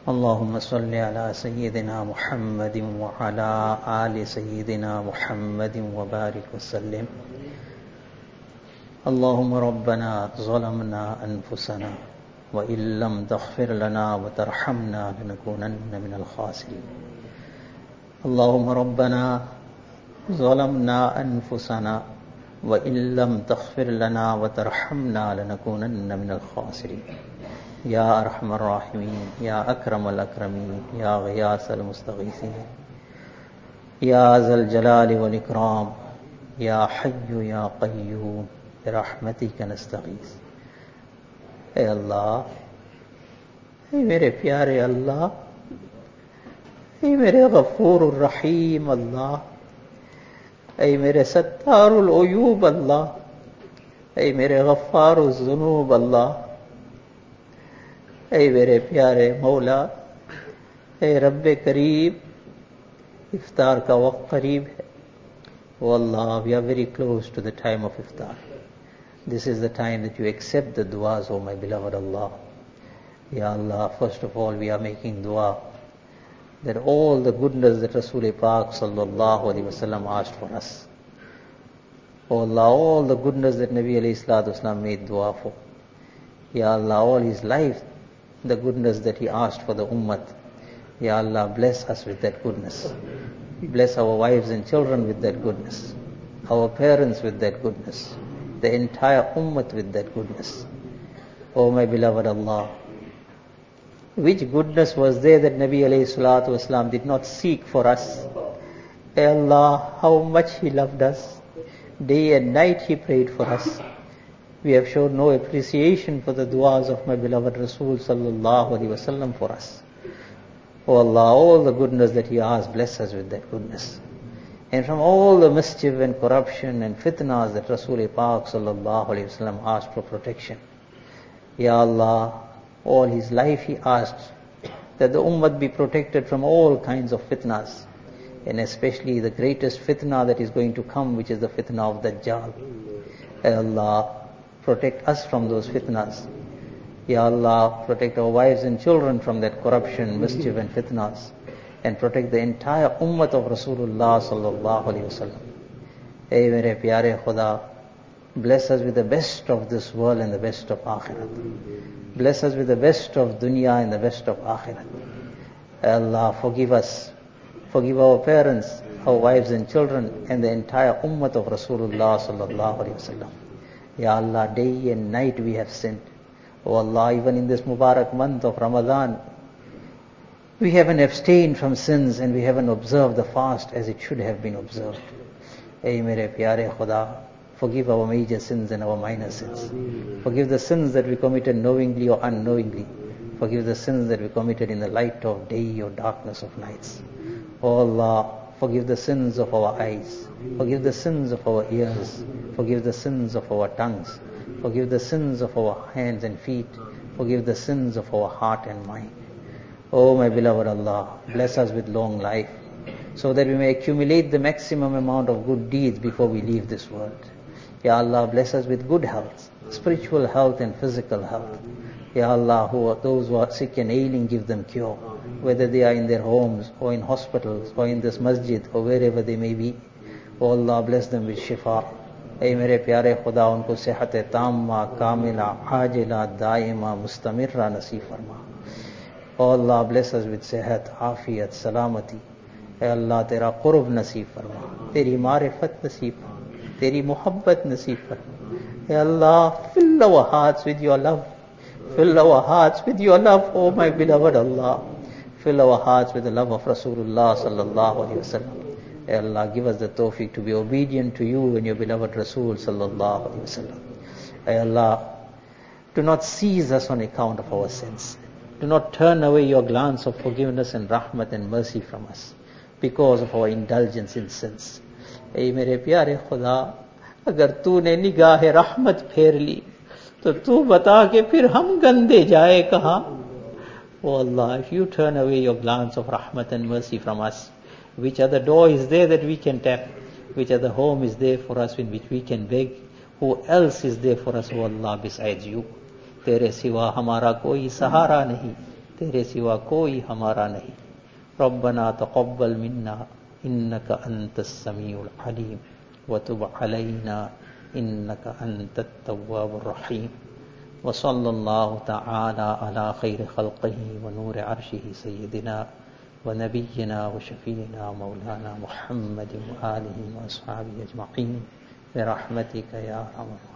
اللهم صل على سيدنا محمد وعلى آل سيدنا محمد وبارك وسلم. اللهم ربنا ظلمنا أنفسنا وإن لم تغفر لنا وترحمنا لنكونن من الخاسرين. اللهم ربنا ظلمنا أنفسنا وإن لم تغفر لنا وترحمنا لنكونن من الخاسرين. يا أرحم الراحمين، يا أكرم الأكرمين، يا غياث المستغيثين، يا ذا الجلال والإكرام، يا حي يا قيوم برحمتك نستغيث. اے اللہ، اے میرے پیارے اللہ، اے میرے غفور الرحیم اللہ، اے میرے ستار العیوب اللہ، اے میرے غفار الذنوب اللہ، اے میرے پیارے مولا، اے رب کریم، افطار کا وقت قریب ہے. Oh Allah, we are very close to the time of iftar. This is the time that you accept the du'as, oh my beloved Allah. Ya Allah, first of all we are making dua that all the goodness that Rasul Pak sallallahu alaihi wasallam asked for us, oh Allah, all the goodness that Nabi alayhi salatu wasallam made dua for, Ya Allah, all his life, the goodness that he asked for the ummah, Ya Allah, bless us with that goodness. Bless our wives and children with that goodness, our parents with that goodness, the entire ummah with that goodness. Oh my beloved Allah, which goodness was there that Nabi alayhi salatu wasalam did not seek for us? Hey Allah, how much he loved us. Day and night he prayed for us. We have shown no appreciation for the du'as of my beloved Rasul sallallahu alaihi wasallam for us. Oh Allah, all the goodness that he asked, bless us with that goodness. And from all the mischief and corruption and fitnas that Rasul Pak sallallahu alaihi wasallam asked for protection. Ya Allah, all his life he asked that the ummah be protected from all kinds of fitnas, and especially the greatest fitna that is going to come, which is the fitna of Dajjal. Ya Allah, protect us from those fitnas. Ya Allah, protect our wives and children from that corruption, mischief and fitnas, and protect the entire ummah of Rasulullah sallallahu alaihi wasallam. Hey mere pyare Khuda, bless us with the best of this world and the best of akhirat. Bless us with the best of dunya and the best of akhirat. Allah, forgive us, forgive our parents, our wives and children, and the entire ummah of Rasulullah sallallahu alaihi wasallam. Ya Allah, day and night we have sinned. Oh Allah, even in this Mubarak month of Ramadan, we haven't abstained from sins and we haven't observed the fast as it should have been observed. Hey mere pyare Khuda, forgive our major sins and our minor sins. Forgive the sins that we committed knowingly or unknowingly. Forgive the sins that we committed in the light of day or darkness of nights. Oh Allah, forgive the sins of our eyes. Forgive the sins of our ears. Forgive the sins of our tongues. Forgive the sins of our hands and feet. Forgive the sins of our heart and mind. Oh my beloved Allah, bless us with long life so that we may accumulate the maximum amount of good deeds before we leave this world. Ya Allah, bless us with good health, spiritual health and physical health. Ya Allah, those who are sick and ailing, give them cure, whether they are in their homes or in hospitals or in this masjid or wherever they may be. Oh Allah, bless them with shifa. اے میرے پیارے خدا، ان کو صحت تامہ، کاملہ، عاجلہ، دائمہ، مستمرہ نصیب فرما. او اللہ، bless us with صحت، عافیت، سلامتی. اے اللہ، تیرا قرب نصیب فرما، تیری معرفت نصیب فرما، تیری محبت نصیب فرما. اے اللہ، fill our hearts with your love. Fill our hearts with your love, oh my beloved Allah. Fill our hearts with the love of Rasulullah sallallahu alaihi wasallam. Ay Allah, give us the tawfiq to be obedient to you and your beloved Rasul sallallahu alaihi wasallam. Ay Allah, do not seize us on account of our sins. Do not turn away your glance of forgiveness and rahmat and mercy from us because of our indulgence in sins. Ay mere pyare Khuda, agar तूने निगाह रहमत फेर ली तो तू बता के फिर हम गंदे जाए कहाँ. Oh Allah, if you turn away your glance of rahmat and mercy from us, which other door is there that we can tap? Which other home is there for us in which we can beg? Who else is there for us, O Allah, besides you? तेरे सिवा हमारा कोई सहारा नहीं, تیرے سوا کوئی ہمارا نہیں. ربنا تقبل منا انك انت السميع العليم وتب علينا انك انت التواب الرحيم. وصلى الله تعالى على خير خلقه ونور عرشه سيدنا ونبينا وشفيعنا مولانا محمد وآله وأصحابه أجمعين برحمتك يا أرحم الراحمين.